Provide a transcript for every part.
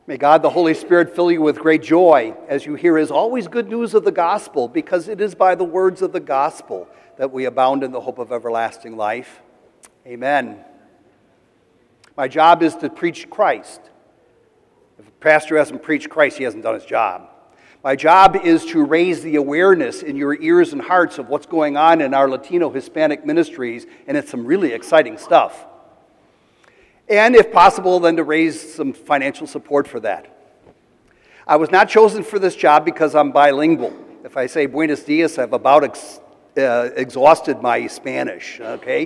May God, the Holy Spirit, fill you with great joy as you hear His always good news of the gospel, because it is by the words of the gospel that we abound in the hope of everlasting life. Amen. My job is to preach Christ. If a pastor hasn't preached Christ, he hasn't done his job. My job is to raise the awareness in your ears and hearts of what's going on in our Latino Hispanic ministries, and it's some really exciting stuff. And if possible, then to raise some financial support for that. I was not chosen for this job because I'm bilingual. If I say buenos dias, I've about exhausted my Spanish, okay?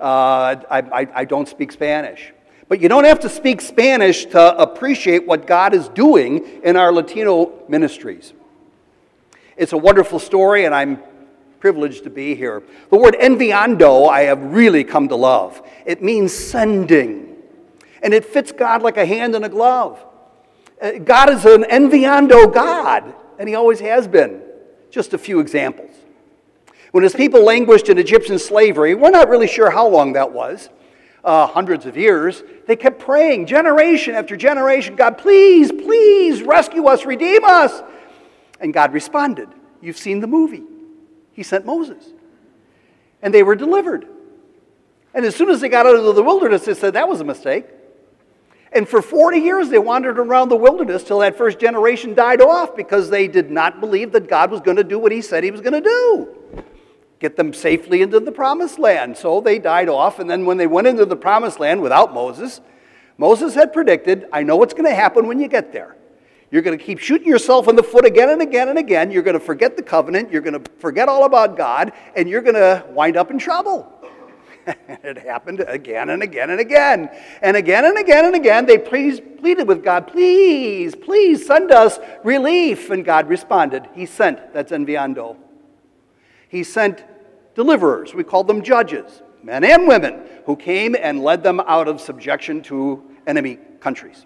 I don't speak Spanish. But you don't have to speak Spanish to appreciate what God is doing in our Latino ministries. It's a wonderful story, and I'm privileged to be here. The word enviando I have really come to love. It means sending. And it fits God like a hand in a glove. God is an enviando God, and He always has been. Just a few examples. When His people languished in Egyptian slavery, we're not really sure how long that was, hundreds of years, they kept praying generation after generation, God, please, please rescue us, redeem us. And God responded. You've seen the movie. He sent Moses. And they were delivered. And as soon as they got out of the wilderness, they said, that was a mistake. And for 40 years, they wandered around the wilderness till that first generation died off because they did not believe that God was going to do what He said He was going to do. Get them safely into the promised land. So they died off, and then when they went into the promised land without Moses, Moses had predicted, I know what's going to happen when you get there. You're going to keep shooting yourself in the foot again and again and again. You're going to forget the covenant. You're going to forget all about God, and you're going to wind up in trouble. It happened again and again and again. And again and again and again, they pleaded with God, please, please send us relief. And God responded. He sent, that's enviando. He sent deliverers, we call them judges, men and women, who came and led them out of subjection to enemy countries.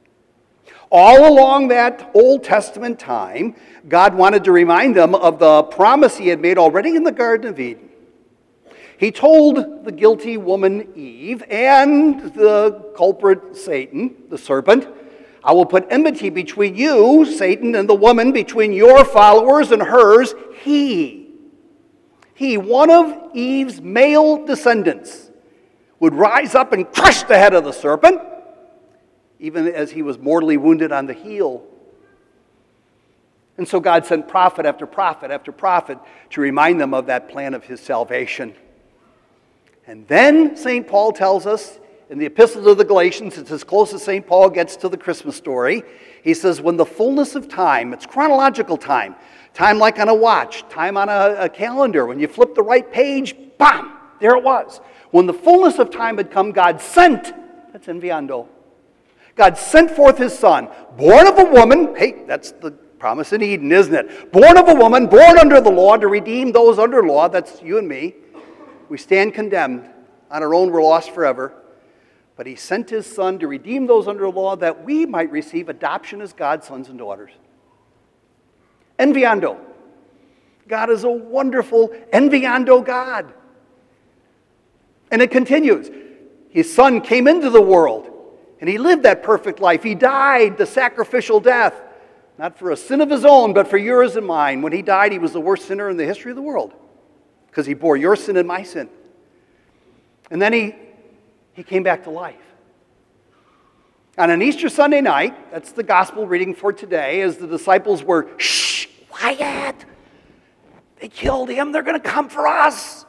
All along that Old Testament time, God wanted to remind them of the promise He had made already in the Garden of Eden. He told the guilty woman Eve and the culprit Satan, the serpent, I will put enmity between you, Satan, and the woman, between your followers and hers. He, one of Eve's male descendants, would rise up and crush the head of the serpent, even as he was mortally wounded on the heel. And so God sent prophet after prophet after prophet to remind them of that plan of His salvation. And then St. Paul tells us in the Epistle to the Galatians, it's as close as St. Paul gets to the Christmas story. He says, when the fullness of time, it's chronological time like on a watch, time on a calendar, when you flip the right page, bam, there it was. When the fullness of time had come, God sent, that's enviando. God sent forth His Son, born of a woman, hey, that's the promise in Eden, isn't it? Born of a woman, born under the law, to redeem those under law, that's you and me. We stand condemned. On our own, we're lost forever. But He sent His Son to redeem those under law that we might receive adoption as God's sons and daughters. Enviando. God is a wonderful enviando God. And it continues. His Son came into the world, and He lived that perfect life. He died the sacrificial death, not for a sin of His own, but for yours and mine. When He died, He was the worst sinner in the history of the world, because He bore your sin and my sin. And then he came back to life. On an Easter Sunday night, that's the gospel reading for today, as the disciples were, shh, quiet. They killed Him. They're going to come for us.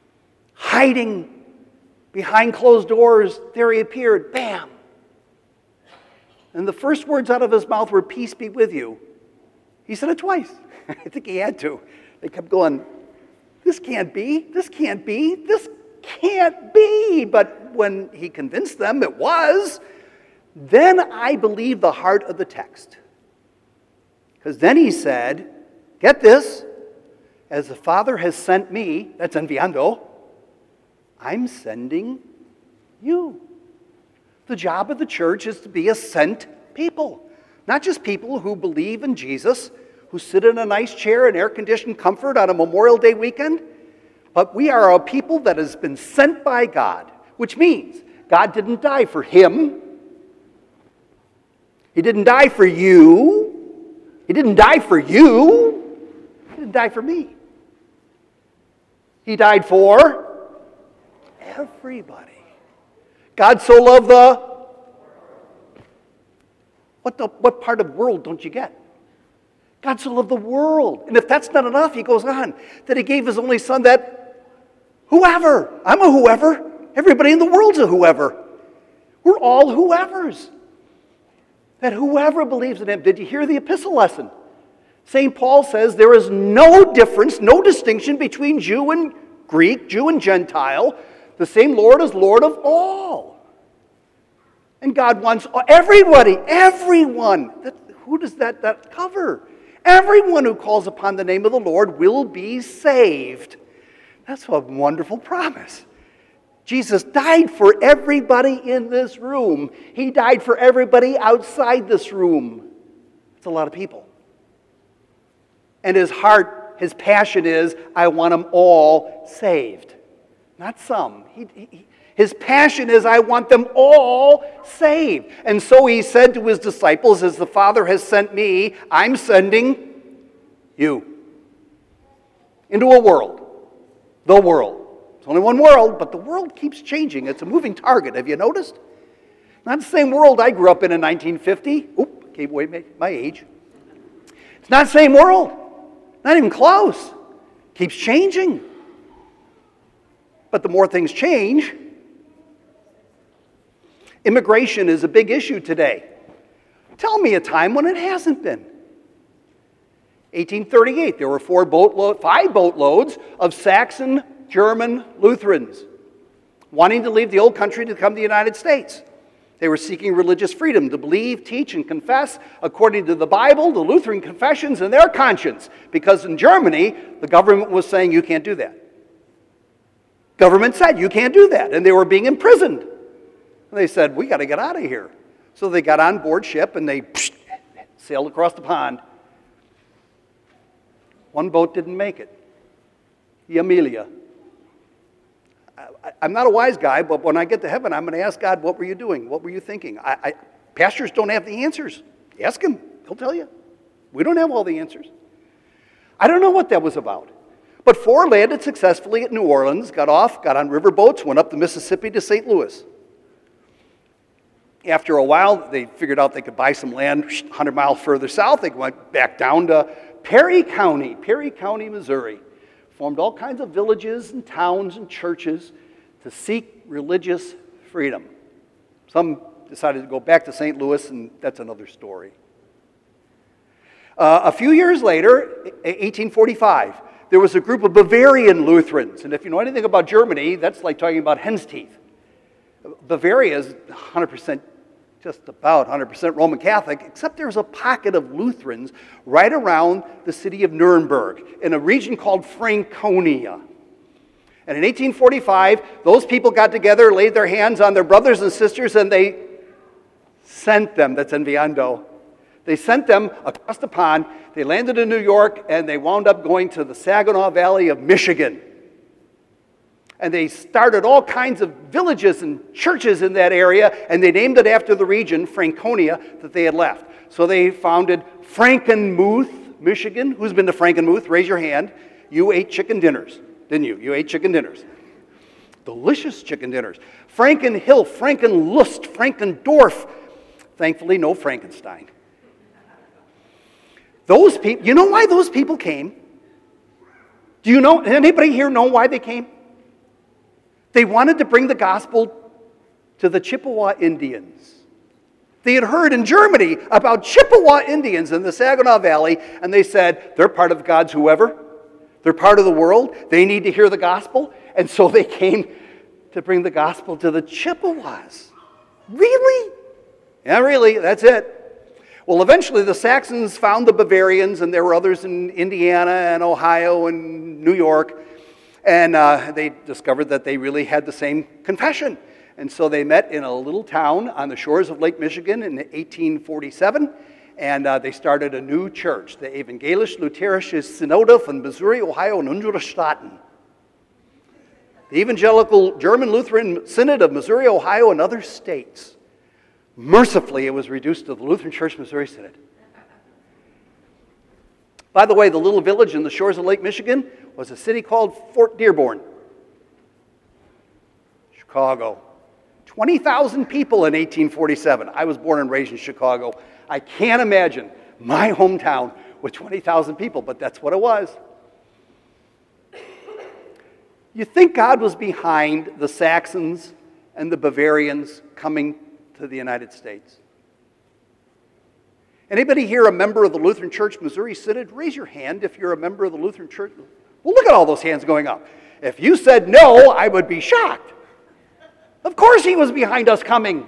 Hiding behind closed doors, there He appeared. Bam. And the first words out of His mouth were, peace be with you. He said it twice. I think He had to. They kept going, this can't be, this can't be, this can't be. But when He convinced them it was, then I believe the heart of the text. Because then He said, get this, as the Father has sent me, that's enviando, I'm sending you. The job of the church is to be a sent people. Not just people who believe in Jesus, who sit in a nice chair in air-conditioned comfort on a Memorial Day weekend, but we are a people that has been sent by God, which means God didn't die for him. He didn't die for you. He didn't die for you. He didn't die for me. He died for everybody. God so loved what part of world don't you get? God so loved the world. And if that's not enough, he goes on, that he gave his only son that whoever, I'm a whoever, everybody in the world's a whoever. We're all whoever's. That whoever believes in him. Did you hear the epistle lesson? St. Paul says there is no difference, no distinction between Jew and Greek, Jew and Gentile. The same Lord is Lord of all. And God wants everybody, everyone. Who does that cover? Everyone who calls upon the name of the Lord will be saved. That's a wonderful promise. Jesus died for everybody in this room. He died for everybody outside this room. It's a lot of people. And his heart, his passion is, I want them all saved. Not some. His passion is, I want them all saved. And so he said to his disciples, as the Father has sent me, I'm sending you into a world. The world. It's only one world, but the world keeps changing. It's a moving target. Have you noticed? Not the same world I grew up in 1950. Oop, gave away my age. It's not the same world. Not even close. Keeps changing. But the more things change, immigration is a big issue today. Tell me a time when it hasn't been. 1838, there were 5 boatloads of Saxon German Lutherans wanting to leave the old country to come to the United States. They were seeking religious freedom to believe, teach, and confess according to the Bible, the Lutheran confessions, and their conscience. Because in Germany, the government was saying, you can't do that. Government said, you can't do that. And they were being imprisoned. And they said, we got to get out of here. So they got on board ship and they sailed across the pond. One boat didn't make it. The Amelia. I'm not a wise guy, but when I get to heaven, I'm going to ask God, what were you doing? What were you thinking? Pastors don't have the answers. Ask him. He'll tell you. We don't have all the answers. I don't know what that was about. But 4 landed successfully at New Orleans, got on river boats, went up the Mississippi to St. Louis. After a while, they figured out they could buy some land 100 miles further south. They went back down to Perry County, Missouri. Formed all kinds of villages and towns and churches to seek religious freedom. Some decided to go back to St. Louis, and that's another story. A few years later, 1845, there was a group of Bavarian Lutherans. And if you know anything about Germany, that's like talking about hen's teeth. Bavaria is 100%, just about 100% Roman Catholic, except there's a pocket of Lutherans right around the city of Nuremberg in a region called Franconia. And in 1845, those people got together, laid their hands on their brothers and sisters, and they sent them, that's enviando, they sent them across the pond. They landed in New York, and they wound up going to the Saginaw Valley of Michigan. And they started all kinds of villages and churches in that area, and they named it after the region, Franconia, that they had left. So they founded Frankenmuth, Michigan. Who's been to Frankenmuth? Raise your hand. You ate chicken dinners, didn't you? You ate chicken dinners. Delicious chicken dinners. Frankenhill, Frankenlust, Frankendorf. Thankfully, no Frankenstein. Those people, you know why those people came? Do you know, anybody here know why they came? They wanted to bring the gospel to the Chippewa Indians. They had heard in Germany about Chippewa Indians in the Saginaw Valley, and they said, they're part of God's whoever. They're part of the world. They need to hear the gospel. And so they came to bring the gospel to the Chippewas. Really? Yeah, really. That's it. Well, eventually the Saxons found the Bavarians, and there were others in Indiana and Ohio and New York. And they discovered that they really had the same confession. And so they met in a little town on the shores of Lake Michigan in 1847. And they started a new church, the Evangelisch-Lutherische Synode von Missouri, Ohio, und unsere Staaten. The Evangelical German Lutheran Synod of Missouri, Ohio, and other states. Mercifully, it was reduced to the Lutheran Church Missouri Synod. By the way, the little village in the shores of Lake Michigan was a city called Fort Dearborn. Chicago. 20,000 people in 1847. I was born and raised in Chicago. I can't imagine my hometown with 20,000 people, but that's what it was. You think God was behind the Saxons and the Bavarians coming to the United States? Anybody here a member of the Lutheran Church Missouri Synod? Raise your hand if you're a member of the Lutheran Church. Well, look at all those hands going up. If you said no, I would be shocked. Of course he was behind us coming.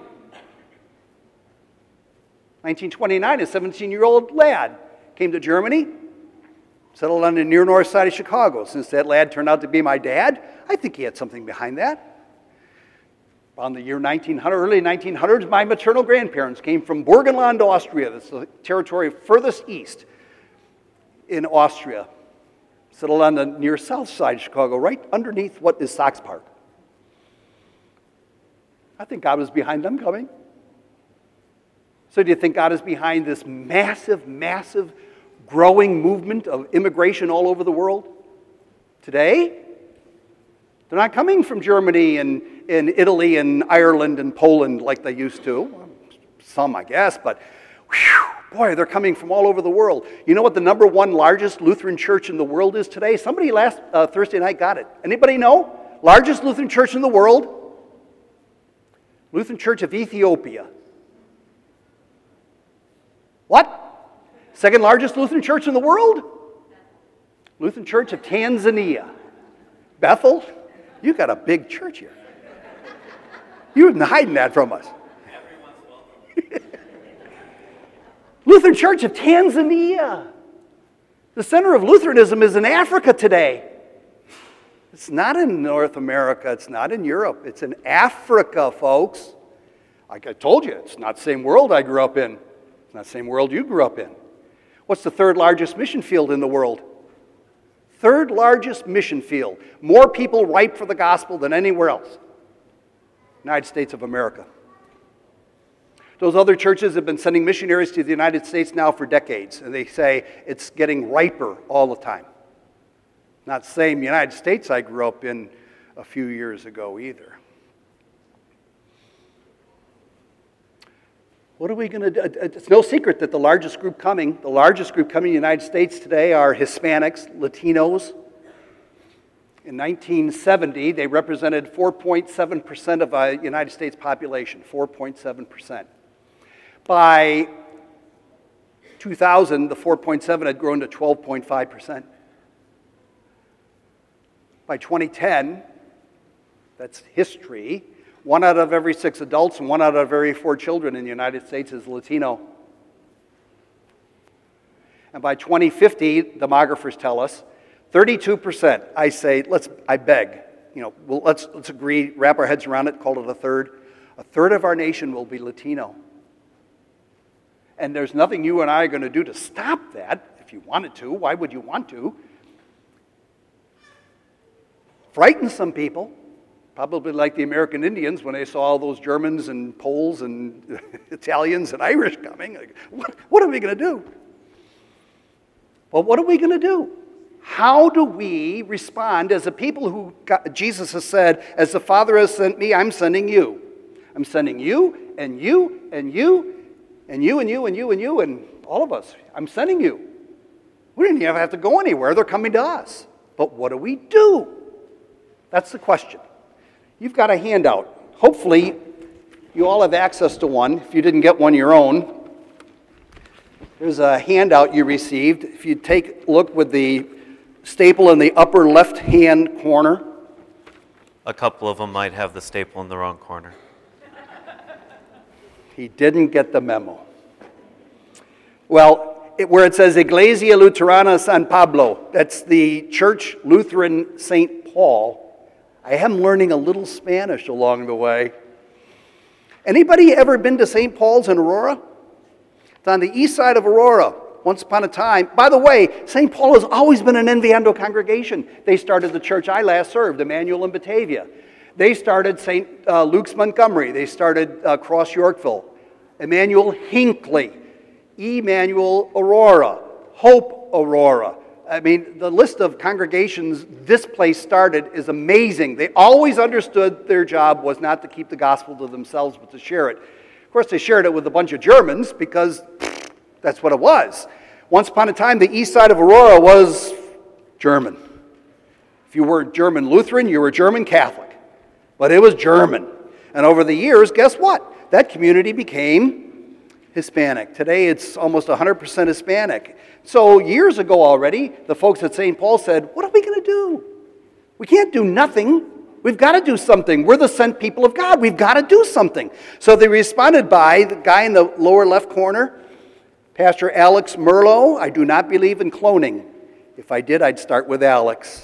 1929, a 17-year-old lad came to Germany, settled on the near north side of Chicago. Since that lad turned out to be my dad, I think he had something behind that. Around the year 1900, early 1900s, my maternal grandparents came from Burgenland, Austria. That's the territory furthest east in Austria. Settled on the near south side of Chicago, right underneath what is Sox Park. I think God was behind them coming. So do you think God is behind this massive, massive, growing movement of immigration all over the world today? They're not coming from Germany and Italy and Ireland and Poland like they used to. Some, I guess, but whew, boy, they're coming from all over the world. You know what the number one largest Lutheran church in the world is today? Somebody last Thursday night got it. Anybody know? Largest Lutheran church in the world? Lutheran Church of Ethiopia. What? Second largest Lutheran church in the world? Lutheran Church of Tanzania. Bethel? You got a big church here. You've been hiding that from us. Lutheran Church of Tanzania. The center of Lutheranism is in Africa today. It's not in North America. It's not in Europe. It's in Africa, folks. Like I told you, it's not the same world I grew up in. It's not the same world you grew up in. What's the third largest mission field in the world? Third largest mission field. More people ripe for the gospel than anywhere else. United States of America. Those other churches have been sending missionaries to the United States now for decades, and they say it's getting riper all the time. Not the same United States I grew up in a few years ago either. What are we going to do? It's no secret that the largest group coming in the United States today are Hispanics, Latinos. In 1970, they represented 4.7% of the United States population, 4.7%. By 2000, the 4.7 had grown to 12.5%. By 2010, that's history, 1 out of every 6 adults and 1 out of every 4 children in the United States is Latino. And by 2050, demographers tell us, 32%, I beg, let's agree, wrap our heads around it, call it a third. A third of our nation will be Latino. And there's nothing you and I are going to do to stop that. If you wanted to, why would you want to? Frighten some people, probably like the American Indians when they saw all those Germans and Poles and Italians and Irish coming. Like, what are we going to do? Well, what are we going to do? How do we respond as a people who Jesus has said, as the Father has sent me, I'm sending you. I'm sending you and you and you and you and you and you and you and all of us. I'm sending you. We didn't even have to go anywhere. They're coming to us. But what do we do? That's the question. You've got a handout. Hopefully, you all have access to one. If you didn't get one your own, there's a handout you received. If you take a look with the staple in the upper left-hand corner. A couple of them might have the staple in the wrong corner. He didn't get the memo. Well, where it says Iglesia Luterana San Pablo, that's the Church Lutheran St. Paul. I am learning a little Spanish along the way. Anybody ever been to St. Paul's in Aurora? It's on the east side of Aurora. Once upon a time, by the way, St. Paul has always been an Enviando congregation. They started the church I last served, Emmanuel in Batavia. They started St. Luke's Montgomery. They started Cross Yorkville. Emmanuel Hinckley, Emmanuel Aurora, Hope Aurora. I mean, the list of congregations this place started is amazing. They always understood their job was not to keep the gospel to themselves, but to share it. Of course, they shared it with a bunch of Germans because that's what it was. Once upon a time, the east side of Aurora was German. If you weren't German Lutheran, you were German Catholic. But it was German. And over the years, guess what? That community became Hispanic. Today, it's almost 100% Hispanic. So years ago already, the folks at St. Paul said, what are we going to do? We can't do nothing. We've got to do something. We're the sent people of God. We've got to do something. So they responded by the guy in the lower left corner, Pastor Alex Merlo. I do not believe in cloning. If I did, I'd start with Alex.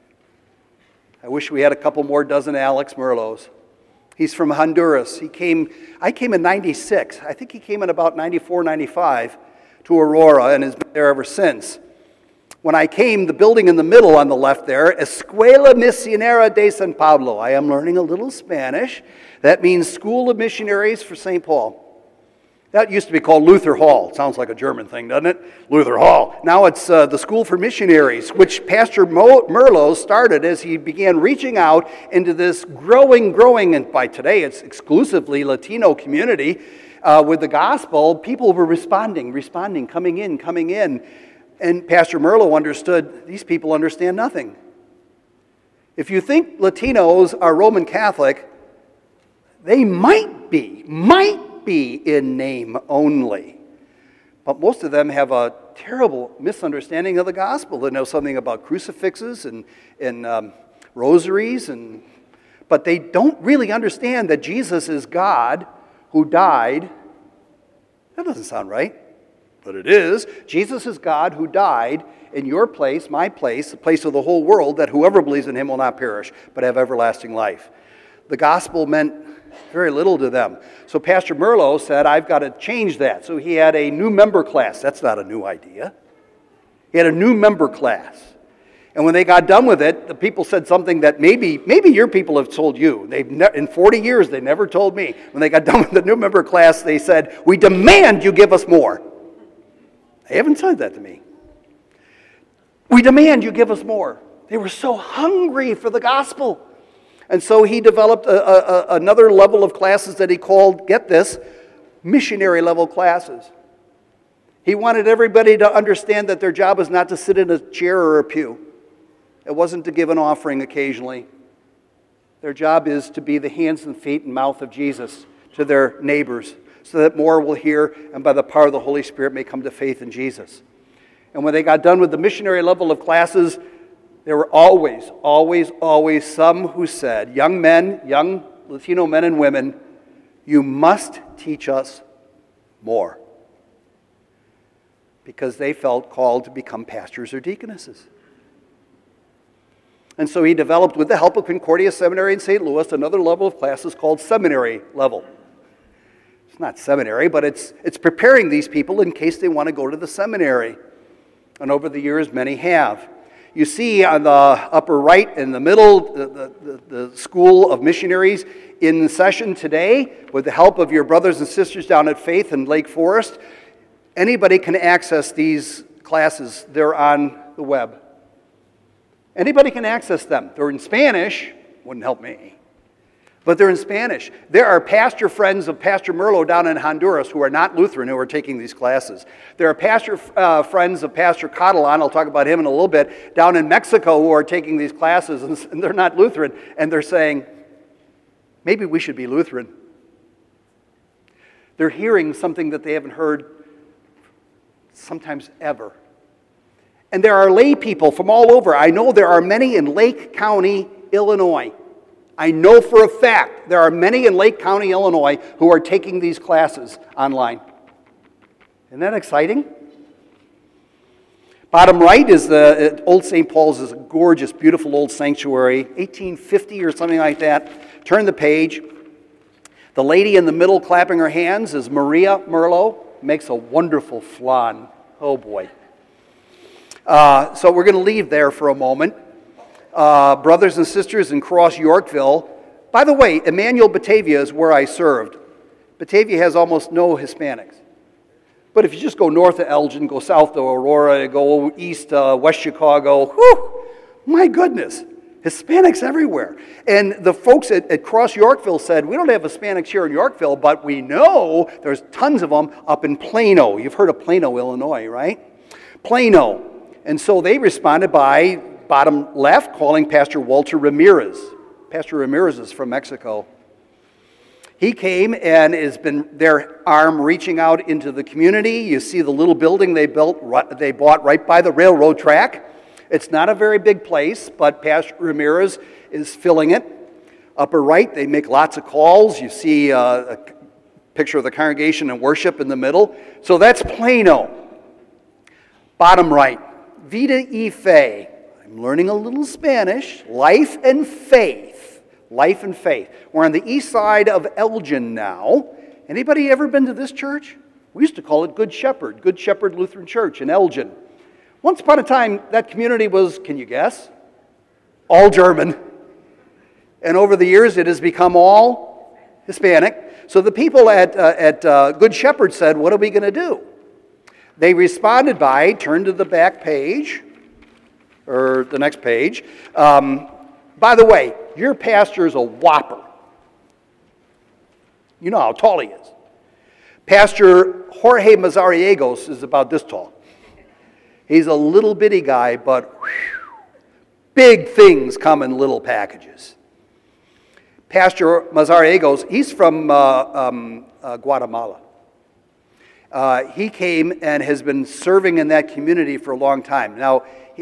I wish we had a couple more dozen Alex Merlos. He's from Honduras. I came in 96. I think he came in about 94, 95 to Aurora and has been there ever since. When I came, the building in the middle on the left there, Escuela Misionera de San Pablo. I am learning a little Spanish. That means School of Missionaries for St. Paul. That used to be called Luther Hall. Sounds like a German thing, doesn't it? Luther Hall. Now it's the School for Missionaries, which Pastor Merlo started as he began reaching out into this growing, and by today it's exclusively Latino community with the gospel. People were responding, coming in. And Pastor Merlo understood, these people understand nothing. If you think Latinos are Roman Catholic, they might be in name only. But most of them have a terrible misunderstanding of the gospel. They know something about crucifixes and rosaries, but they don't really understand that Jesus is God who died. That doesn't sound right, but it is. Jesus is God who died in your place, my place, the place of the whole world, that whoever believes in him will not perish, but have everlasting life. The gospel meant very little to them. So Pastor Merlo said, I've got to change that. So he had a new member class. That's not a new idea. He had a new member class. And when they got done with it, the people said something that maybe your people have told you. In 40 years, they never told me. When they got done with the new member class, they said, we demand you give us more. They haven't said that to me. We demand you give us more. They were so hungry for the gospel. And so he developed another level of classes that he called, get this, missionary level classes. He wanted everybody to understand that their job is not to sit in a chair or a pew. It wasn't to give an offering occasionally. Their job is to be the hands and feet and mouth of Jesus to their neighbors, so that more will hear and by the power of the Holy Spirit may come to faith in Jesus. And when they got done with the missionary level of classes, there were always some who said, young men, young Latino men and women, you must teach us more. Because they felt called to become pastors or deaconesses. And so he developed, with the help of Concordia Seminary in St. Louis, another level of classes called seminary level. It's not seminary, but it's preparing these people in case they want to go to the seminary. And over the years, many have. You see on the upper right in the middle, the School of Missionaries in session today, with the help of your brothers and sisters down at Faith in Lake Forest. Anybody can access these classes. They're on the web. Anybody can access them. They're in Spanish. Wouldn't help me. But they're in Spanish. There are pastor friends of Pastor Merlo down in Honduras who are not Lutheran who are taking these classes. There are pastor friends of Pastor Catalan, I'll talk about him in a little bit, down in Mexico who are taking these classes, and they're not Lutheran. And they're saying, maybe we should be Lutheran. They're hearing something that they haven't heard sometimes ever. And there are lay people from all over. I know there are many in Lake County, Illinois. I know for a fact there are many in Lake County, Illinois, who are taking these classes online. Isn't that exciting? Bottom right is the Old St. Paul's is a gorgeous, beautiful old sanctuary, 1850 or something like that. Turn the page. The lady in the middle clapping her hands is Maria Merlo. Makes a wonderful flan. Oh boy. So we're going to leave there for a moment. Brothers and sisters in Cross Yorkville. By the way, Emmanuel Batavia is where I served. Batavia has almost no Hispanics. But if you just go north of Elgin, go south to Aurora, go east to West Chicago, whew, my goodness, Hispanics everywhere. And the folks at Cross Yorkville said, we don't have Hispanics here in Yorkville, but we know there's tons of them up in Plano. You've heard of Plano, Illinois, right? Plano. And so they responded by, bottom left, calling Pastor Walter Ramirez. Pastor Ramirez is from Mexico. He came and has been their arm reaching out into the community. You see the little building they bought right by the railroad track. It's not a very big place, but Pastor Ramirez is filling it. Upper right, they make lots of calls. You see a picture of the congregation and worship in the middle. So that's Plano. Bottom right, Vida y Fe. I'm learning a little Spanish. Life and faith. Life and faith. We're on the east side of Elgin now. Anybody ever been to this church? We used to call it Good Shepherd Lutheran Church in Elgin. Once upon a time, that community was, can you guess? All German. And over the years, it has become all Hispanic. So the people at Good Shepherd said, what are we going to do? They responded by, turn to the back page, or the next page. By the way, your pastor is a whopper. You know how tall he is. Pastor Jorge Mazariegos is about this tall. He's a little bitty guy, but big things come in little packages. Pastor Mazariegos, he's from Guatemala. He came and has been serving in that community for a long time. Now,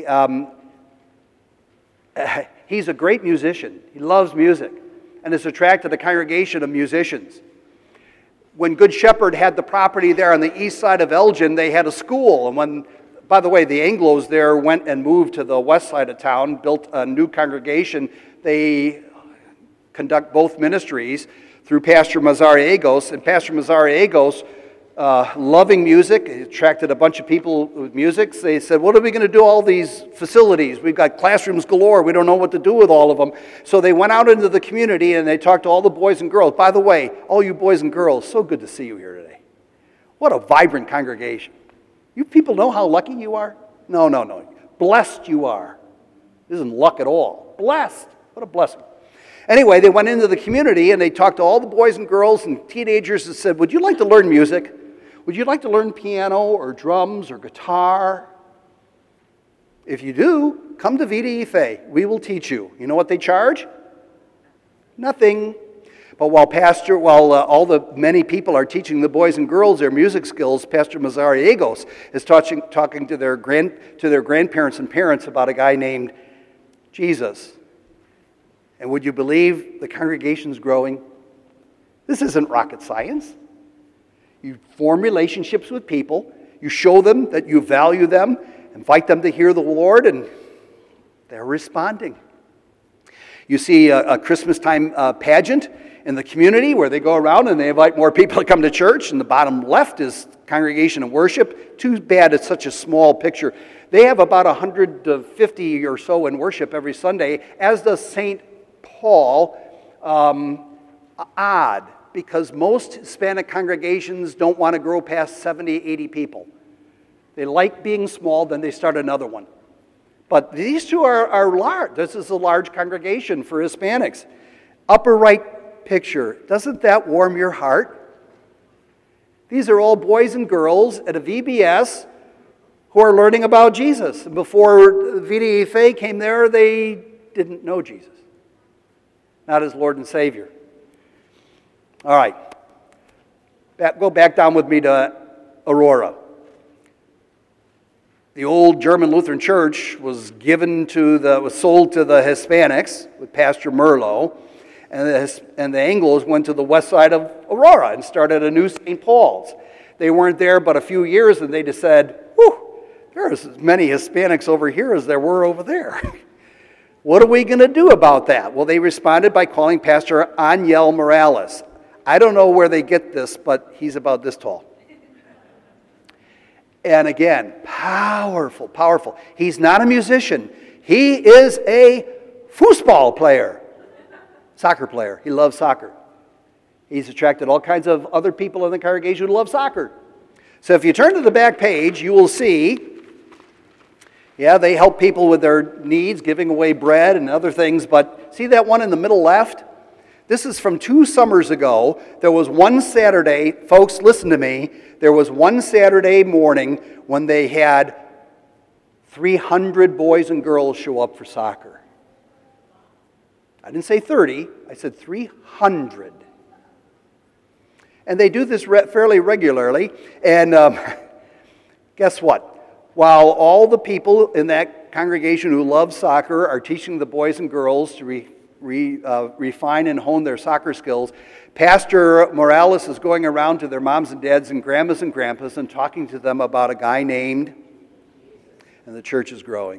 he's a great musician. He loves music and has attracted a congregation of musicians. When Good Shepherd had the property there on the east side of Elgin, they had a school. And when, by the way, the Anglos there went and moved to the west side of town, built a new congregation, they conduct both ministries through Pastor Mazariegos. And Pastor Mazariegos, loving music, attracted a bunch of people with music. They said, what are we going to do all these facilities? We've got classrooms galore. We don't know what to do with all of them. So they went out into the community and they talked to all the boys and girls. By the way, all you boys and girls, so good to see you here today. What a vibrant congregation. You people know how lucky you are? No. Blessed you are. This isn't luck at all. Blessed. What a blessing. Anyway, they went into the community and they talked to all the boys and girls and teenagers and said, would you like to learn music? Would you like to learn piano or drums or guitar? If you do, come to Vida y Fe. We will teach you. You know what they charge? Nothing. But while all the many people are teaching the boys and girls their music skills, Pastor Mazariegos is talking to their grandparents and parents about a guy named Jesus. And would you believe the congregation's growing? This isn't rocket science. You form relationships with people. You show them that you value them, invite them to hear the Lord, and they're responding. You see a Christmas time pageant in the community where they go around and they invite more people to come to church. And the bottom left is congregation and worship. Too bad it's such a small picture. They have about 150 or so in worship every Sunday, as does St. Paul. Odd, because most Hispanic congregations don't want to grow past 70, 80 people. They like being small, then they start another one. But these two are large. This is a large congregation for Hispanics. Upper right picture, doesn't that warm your heart? These are all boys and girls at a VBS who are learning about Jesus. And before Vida y Fe came there, they didn't know Jesus, not as Lord and Savior. All right, go back down with me to Aurora. The old German Lutheran Church was sold to the Hispanics with Pastor Merlo, and the Anglos went to the west side of Aurora and started a new St. Paul's. They weren't there but a few years, and they just said, there's as many Hispanics over here as there were over there. What are we going to do about that? Well, they responded by calling Pastor Ángel Morales. I don't know where they get this, but he's about this tall. And again, powerful, powerful. He's not a musician. He is a foosball player, soccer player. He loves soccer. He's attracted all kinds of other people in the congregation who love soccer. So if you turn to the back page, you will see, they help people with their needs, giving away bread and other things, but see that one in the middle left? This is from 2 summers ago. There was one Saturday, folks, listen to me, there was one Saturday morning when they had 300 boys and girls show up for soccer. I didn't say 30, I said 300. And they do this fairly regularly. And guess what? While all the people in that congregation who love soccer are teaching the boys and girls to refine and hone their soccer skills, Pastor Morales is going around to their moms and dads and grandmas and grandpas and talking to them about a guy named, and the church is growing.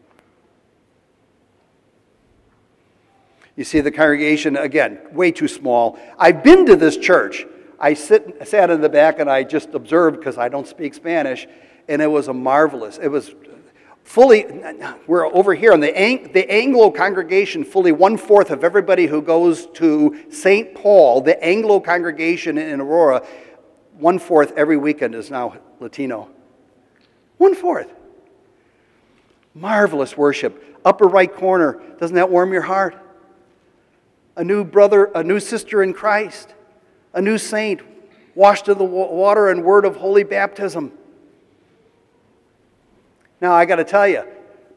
You see the congregation, again, way too small. I've been to this church. I sat in the back and I just observed because I don't speak Spanish, and it was it was fully, we're over here in the Anglo congregation, fully 1/4 of everybody who goes to St. Paul, the Anglo congregation in Aurora, 1/4 every weekend is now Latino. 1/4. Marvelous worship. Upper right corner, doesn't that warm your heart? A new brother, a new sister in Christ. A new saint, washed in the water and word of holy baptism. Now, I got to tell you,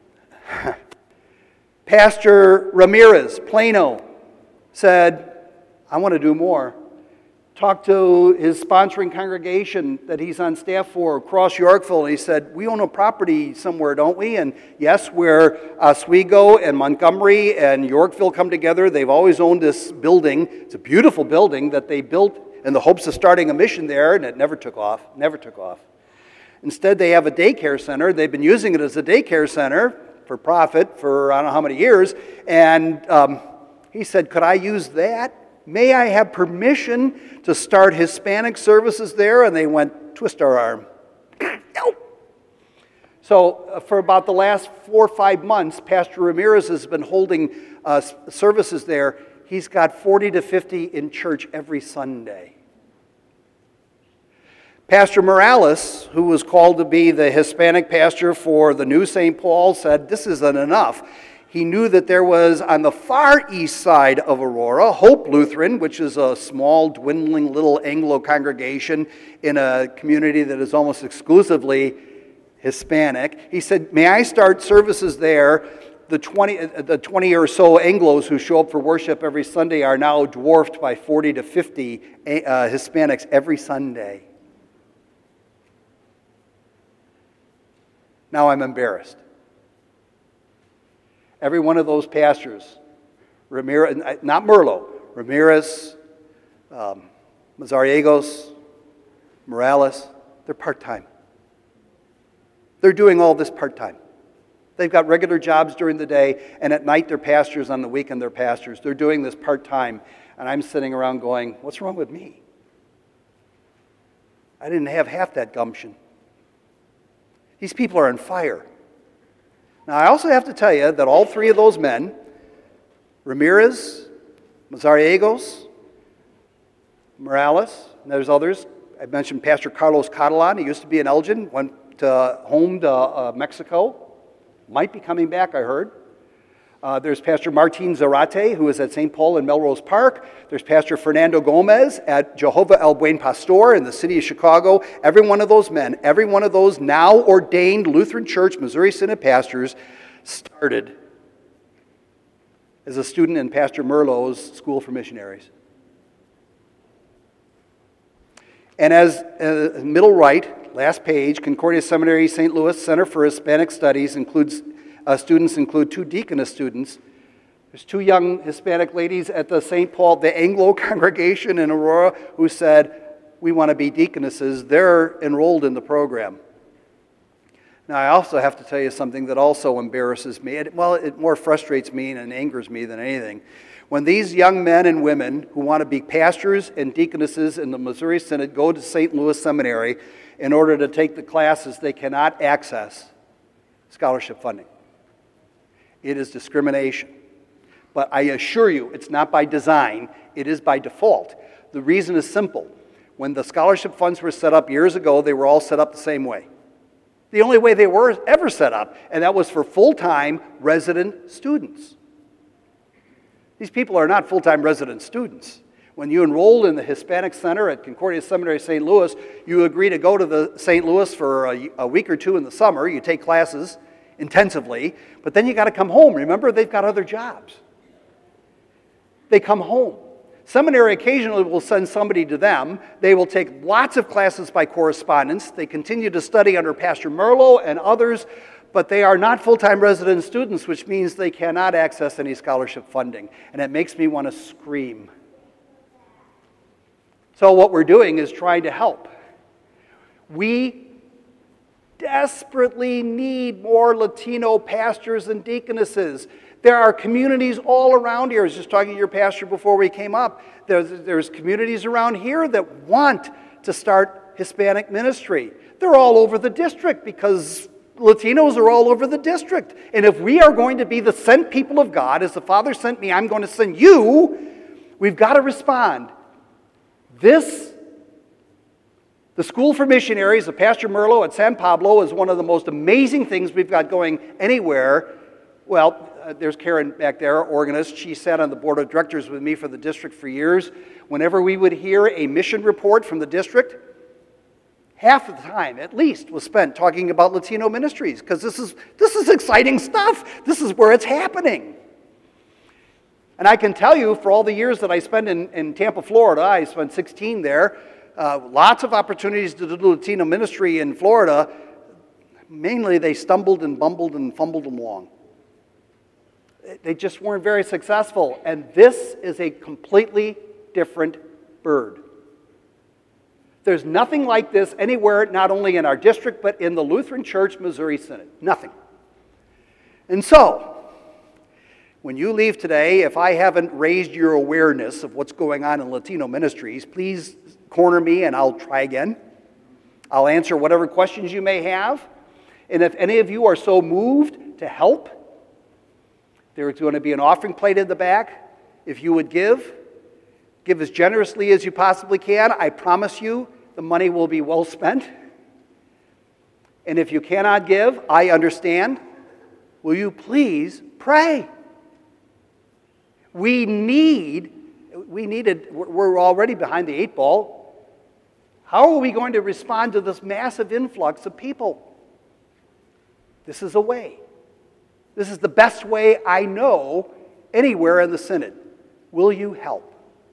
Pastor Ramirez, Plano, said, I want to do more. Talked to his sponsoring congregation that he's on staff for, Cross Yorkville, and he said, we own a property somewhere, don't we? And yes, where Oswego and Montgomery and Yorkville come together, they've always owned this building. It's a beautiful building that they built in the hopes of starting a mission there, and it never took off. Instead, they have a daycare center. They've been using it as a daycare center for profit for I don't know how many years. And he said, could I use that? May I have permission to start Hispanic services there? And they went, twist our arm. No. So for about the last 4 or 5 months, Pastor Ramirez has been holding services there. He's got 40 to 50 in church every Sunday. Pastor Morales, who was called to be the Hispanic pastor for the new St. Paul, said, this isn't enough. He knew that there was, on the far east side of Aurora, Hope Lutheran, which is a small, dwindling little Anglo congregation in a community that is almost exclusively Hispanic. He said, may I start services there? The 20 or so Anglos who show up for worship every Sunday are now dwarfed by 40 to 50 Hispanics every Sunday. Now I'm embarrassed. Every one of those pastors, Ramirez, not Merlo, Ramirez, Mazariegos, Morales, they're part-time. They're doing all this part-time. They've got regular jobs during the day, and at night they're pastors, on the weekend they're pastors. They're doing this part-time, and I'm sitting around going, what's wrong with me? I didn't have half that gumption. These people are on fire. Now, I also have to tell you that all three of those men, Ramirez, Mazariegos, Morales, and there's others. I mentioned Pastor Carlos Catalan. He used to be in Elgin, went home to Mexico. Might be coming back, I heard. There's Pastor Martin Zarate, who is at St. Paul in Melrose Park. There's Pastor Fernando Gomez at Jehovah El Buen Pastor in the city of Chicago. Every one of those men, every one of those now ordained Lutheran Church, Missouri Synod pastors started as a student in Pastor Merlot's School for Missionaries. And as middle right, last page, Concordia Seminary, St. Louis Center for Hispanic Studies students include 2 deaconess students. There's 2 young Hispanic ladies at the St. Paul, the Anglo congregation in Aurora, who said, we want to be deaconesses. They're enrolled in the program. Now, I also have to tell you something that also embarrasses me. It more frustrates me and angers me than anything. When these young men and women who want to be pastors and deaconesses in the Missouri Synod go to St. Louis Seminary in order to take the classes, they cannot access scholarship funding. It is discrimination. But I assure you, it's not by design, it is by default. The reason is simple. When the scholarship funds were set up years ago, they were all set up the same way. The only way they were ever set up, and that was for full-time resident students. These people are not full-time resident students. When you enroll in the Hispanic Center at Concordia Seminary St. Louis, you agree to go to the St. Louis for a week or two in the summer. You take classes intensively, but then you got to come home. Remember, they've got other jobs. They come home. Seminary occasionally will send somebody to them. They will take lots of classes by correspondence. They continue to study under Pastor Merlo and others, but they are not full-time resident students, which means they cannot access any scholarship funding. And it makes me want to scream. So what we're doing is trying to help. We desperately need more Latino pastors and deaconesses. There are communities all around here. I was just talking to your pastor before we came up. There's communities around here that want to start Hispanic ministry. They're all over the district because Latinos are all over the district. And if we are going to be the sent people of God, as the Father sent me, I'm going to send you, we've got to respond. The School for Missionaries of Pastor Merlo at San Pablo is one of the most amazing things we've got going anywhere. Well, there's Karen back there, our organist. She sat on the board of directors with me for the district for years. Whenever we would hear a mission report from the district, half of the time, at least, was spent talking about Latino ministries, because this is exciting stuff. This is where it's happening. And I can tell you, for all the years that I spent in Tampa, Florida, I spent 16 there, lots of opportunities to do Latino ministry in Florida. Mainly they stumbled and bumbled and fumbled along. They just weren't very successful. And this is a completely different bird. There's nothing like this anywhere, not only in our district, but in the Lutheran Church Missouri Synod. Nothing. And so, when you leave today, if I haven't raised your awareness of what's going on in Latino ministries, please corner me and I'll try again. I'll answer whatever questions you may have. And if any of you are so moved to help, there's going to be an offering plate in the back. If you would give as generously as you possibly can. I promise you the money will be well spent. And if you cannot give, I understand. Will you please pray? We're already behind the 8 ball. How are we going to respond to this massive influx of people? This is a way. This is the best way I know anywhere in the Synod. Will you help?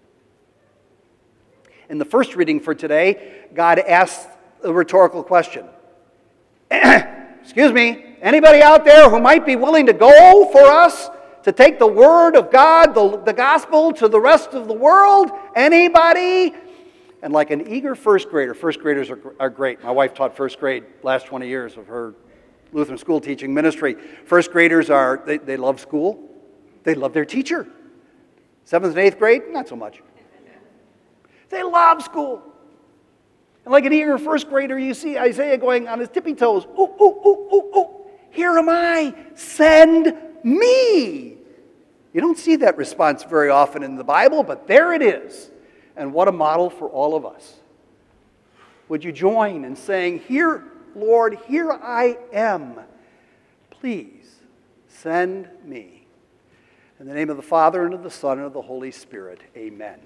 In the first reading for today, God asked a rhetorical question. Excuse me, anybody out there who might be willing to go for us to take the word of God, the gospel, to the rest of the world? Anybody? And like an eager first graders are great. My wife taught first grade last 20 years of her Lutheran school teaching ministry. First graders they love school. They love their teacher. 7th and 8th grade, not so much. They love school. And like an eager first grader, you see Isaiah going on his tippy toes. Ooh, ooh, ooh, ooh, ooh. Here am I. Send me. You don't see that response very often in the Bible, but there it is. And what a model for all of us. Would you join in saying, "Here, Lord, here I am. Please send me." In the name of the Father, and of the Son, and of the Holy Spirit, amen.